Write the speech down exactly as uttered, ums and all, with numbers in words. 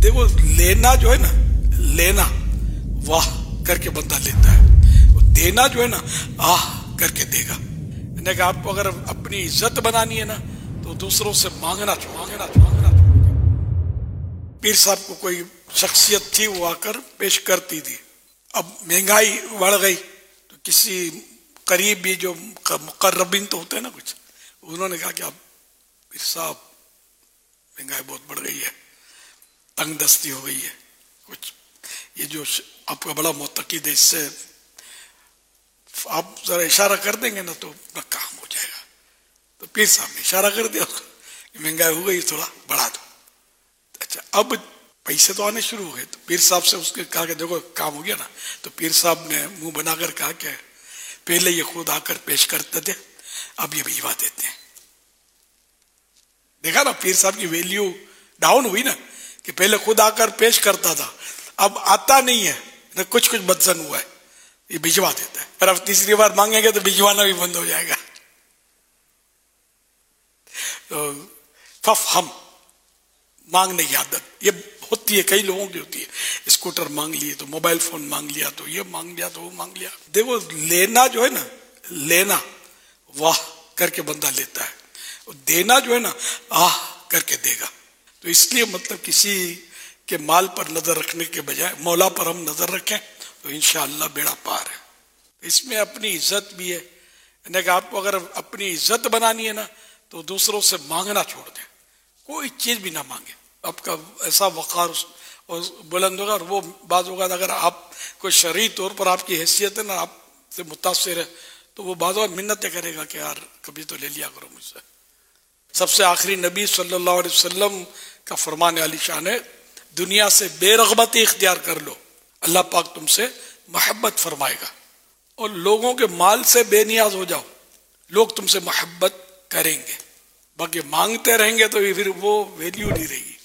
देखो लेना जो है ना, लेना वाह करके बंदा लेता है, देना जो है ना आह करके देगा। यानी कि आपको अगर अपनी इज्जत बनानी है ना तो दूसरों से मांगना मांगना मांगना पीर साहब को कोई शख्सियत थी, वो आकर पेश करती थी। अब महंगाई बढ़ गई तो किसी करीब भी जो मुकर्रबीन तो होते हैं ना कुछ, उन्होंने कहा कि अब पीर साहब महंगाई बहुत बढ़ गई है, तंग दस्ती हो गई है, कुछ ये जो आपका बड़ा मुतकीद है इससे आप जरा इशारा कर देंगे ना तो अपना काम हो जाएगा। तो पीर साहब ने इशारा कर दिया उसको कि महंगाई हो गई, थोड़ा बढ़ा दो। अच्छा, अब पैसे तो आने शुरू हो गए तो पीर साहब से उसके कहा कि देखो काम हो गया ना, तो पीर साहब ने मुंह बनाकर कहा कि पहले ये खुद आकर पेश करते थे, अब ये भिजवा देते हैं। देखा ना पीर साहब की वैल्यू डाउन हुई ना, कि पहले खुद आकर पेश करता था, अब आता नहीं है ना, कुछ कुछ बदसन हुआ है, ये भिजवा देता है। पर अब तीसरी बार मांगेंगे तो भिजवाना भी बंद हो जाएगा। तो फफ हम मांगने की आदत ये होती है, कई लोगों की होती है। स्कूटर मांग लिए तो मोबाइल फोन मांग लिया, तो ये मांग लिया तो वो मांग लिया। देखो लेना जो है ना, लेना वाह करके बंदा लेता है, देना जो है ना आह करके देगा। तो इसलिए मतलब किसी के माल पर नजर रखने के बजाय मौला पर हम नजर रखें तो इंशाअल्लाह बेड़ा पार है। इसमें अपनी इज्जत भी है, यानी कि आपको अगर अपनी इज्जत बनानी है ना तो दूसरों से मांगना छोड़ दें, कोई चीज भी ना मांगे। आपका ऐसा वकार और बुलंद होगा, और वो बात होगा अगर आप कोई शरई तौर पर आपकी हैसियत है ना, आपसे मुतासिर है, तो वो बात मिन्नतें करेगा कि यार कभी तो ले लिया करो मुझसे। सबसे आखिरी नबी सल्लल्लाहु अलैहि वसल्लम का फरमान आली शान है, दुनिया से बेरगबती इख्तियार कर लो, अल्लाह पाक तुमसे मोहब्बत फरमाएगा। और लोगों के माल से बेनियाज हो जाओ, लोग तुमसे मोहब्बत करेंगे। बाकी मांगते रहेंगे तो फिर वो वैल्यू नहीं रहेगी।